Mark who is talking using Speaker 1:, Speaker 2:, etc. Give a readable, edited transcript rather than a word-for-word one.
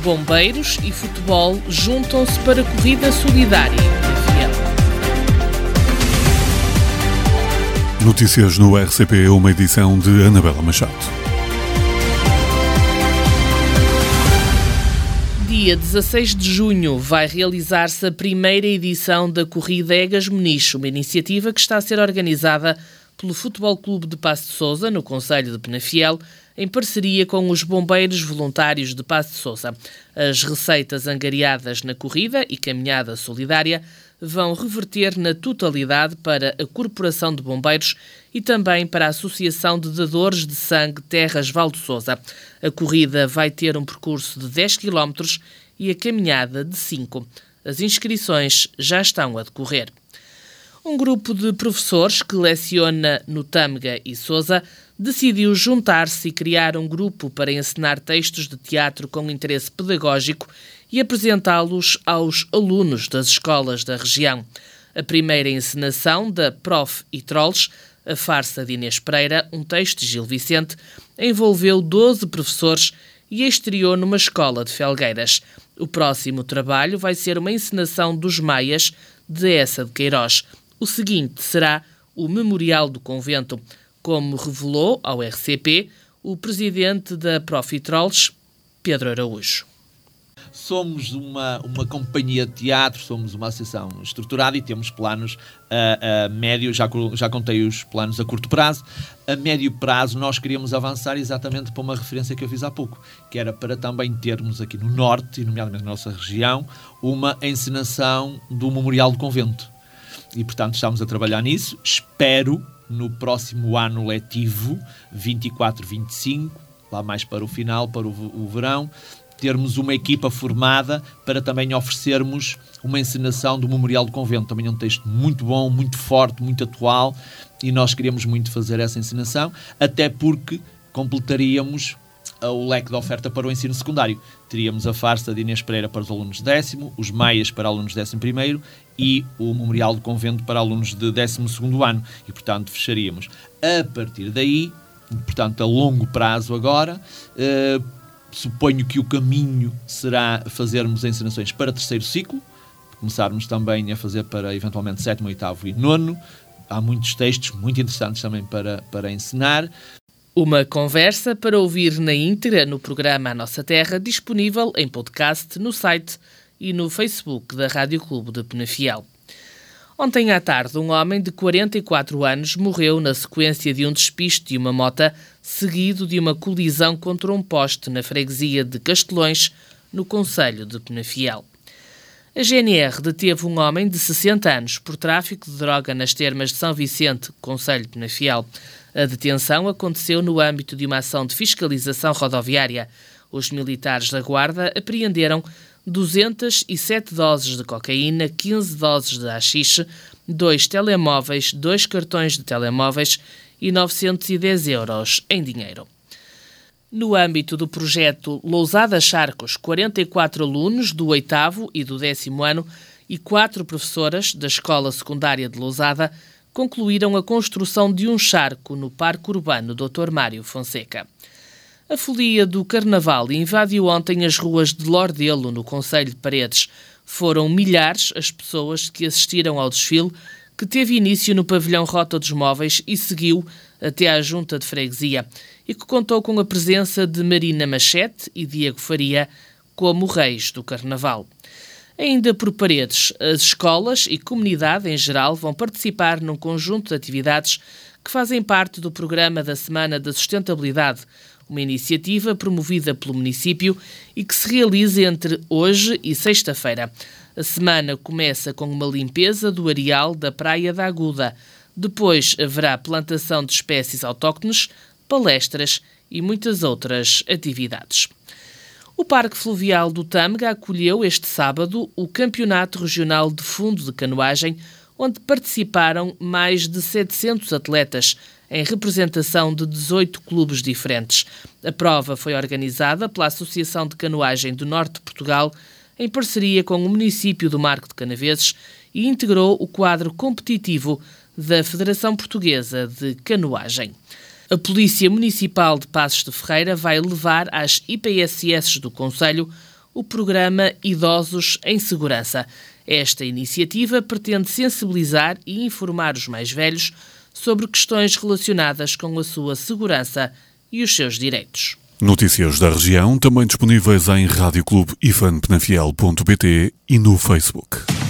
Speaker 1: Bombeiros e futebol juntam-se para corrida solidária em Penafiel.
Speaker 2: Notícias no RCP, uma edição de Anabela Machado.
Speaker 1: Dia 16 de junho vai realizar-se a primeira edição da Corrida Egas Muniz, uma iniciativa que está a ser organizada pelo Futebol Clube de Paços de Sousa, no concelho de Penafiel, em parceria com os bombeiros voluntários de Paços de Sousa. As receitas angariadas na corrida e caminhada solidária vão reverter na totalidade para a Corporação de Bombeiros e também para a Associação de Dadores de Sangue Terras Val de Sousa. A corrida vai ter um percurso de 10 km e a caminhada de 5. As inscrições já estão a decorrer. Um grupo de professores que leciona no Tâmega e Sousa decidiu juntar-se e criar um grupo para ensinar textos de teatro com interesse pedagógico e apresentá-los aos alunos das escolas da região. A primeira encenação da Prof. e Trolls, a farsa de Inês Pereira, um texto de Gil Vicente, envolveu 12 professores e estreou numa escola de Felgueiras. O próximo trabalho vai ser uma encenação dos Maias, de Essa de Queiroz. O seguinte será o Memorial do Convento, como revelou ao RCP o presidente da Prof. e Trolls, Pedro Araújo.
Speaker 3: Somos uma companhia de teatro, somos uma associação estruturada e temos planos a médio, já contei os planos a curto prazo. A médio prazo nós queríamos avançar exatamente para uma referência que eu fiz há pouco, que era para também termos aqui no Norte, e nomeadamente na nossa região, uma encenação do Memorial do Convento. E, portanto, estamos a trabalhar nisso. Espero, no próximo ano letivo, 24-25, lá mais para o final, para o verão, termos uma equipa formada para também oferecermos uma encenação do Memorial do Convento. Também é um texto muito bom, muito forte, muito atual, e nós queríamos muito fazer essa encenação, até porque completaríamos o leque de oferta para o ensino secundário. Teríamos a farsa de Inês Pereira para os alunos de 10º, os Maias para alunos de 11º e o Memorial do Convento para alunos de 12º ano. E, portanto, fecharíamos. A partir daí, portanto, a longo prazo agora, suponho que o caminho será fazermos encenações para terceiro ciclo, começarmos também a fazer para, eventualmente, 7º, 8º e 9º. Há muitos textos muito interessantes também para ensinar.
Speaker 1: Uma conversa para ouvir na íntegra no programa A Nossa Terra, disponível em podcast no site e no Facebook da Rádio Clube de Penafiel. Ontem à tarde, um homem de 44 anos morreu na sequência de um despiste de uma mota, seguido de uma colisão contra um poste na freguesia de Castelões, no concelho de Penafiel. A GNR deteve um homem de 60 anos por tráfico de droga nas termas de São Vicente, concelho de Penafiel. A detenção aconteceu no âmbito de uma ação de fiscalização rodoviária. Os militares da Guarda apreenderam 207 doses de cocaína, 15 doses de haxixe, 2 telemóveis, 2 cartões de telemóveis e 910 euros em dinheiro. No âmbito do projeto Lousada Charcos, 44 alunos do 8º e do 10º ano e 4 professoras da Escola Secundária de Lousada concluíram a construção de um charco no Parque Urbano Dr. Mário Fonseca. A folia do Carnaval invadiu ontem as ruas de Lordelo, no concelho de Paredes. Foram milhares as pessoas que assistiram ao desfile, que teve início no pavilhão Rota dos Móveis e seguiu até à Junta de Freguesia, e que contou com a presença de Marina Machete e Diego Faria como reis do Carnaval. Ainda por Paredes, as escolas e comunidade em geral vão participar num conjunto de atividades que fazem parte do programa da Semana da Sustentabilidade, uma iniciativa promovida pelo município e que se realiza entre hoje e sexta-feira. A semana começa com uma limpeza do areal da Praia da Aguda. Depois haverá plantação de espécies autóctones, palestras e muitas outras atividades. O Parque Fluvial do Tâmega acolheu este sábado o Campeonato Regional de Fundo de Canoagem, onde participaram mais de 700 atletas, em representação de 18 clubes diferentes. A prova foi organizada pela Associação de Canoagem do Norte de Portugal, em parceria com o município do Marco de Canaveses, e integrou o quadro competitivo da Federação Portuguesa de Canoagem. A Polícia Municipal de Passos de Ferreira vai levar às IPSS do concelho o programa Idosos em Segurança. Esta iniciativa pretende sensibilizar e informar os mais velhos sobre questões relacionadas com a sua segurança e os seus direitos.
Speaker 2: Notícias da região também disponíveis em radioclubeifan.penafiel.pt e no Facebook.